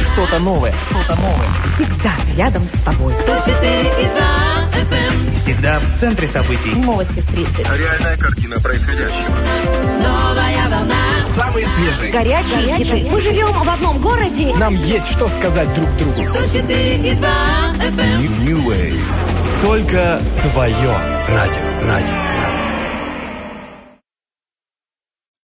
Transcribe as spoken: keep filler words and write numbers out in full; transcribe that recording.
что-то новое, что-то новое. Всегда рядом с тобой. сто четыре и два эф эм. Всегда в центре событий. Новости в тридцать. Реальная картина происходящего. Новая волна. Самые свежие. Горячие хиты. Мы живем в одном городе. Нам есть что сказать друг другу. сто четыре и два эф эм. New Wave. Только твое радио. Радио. Радио.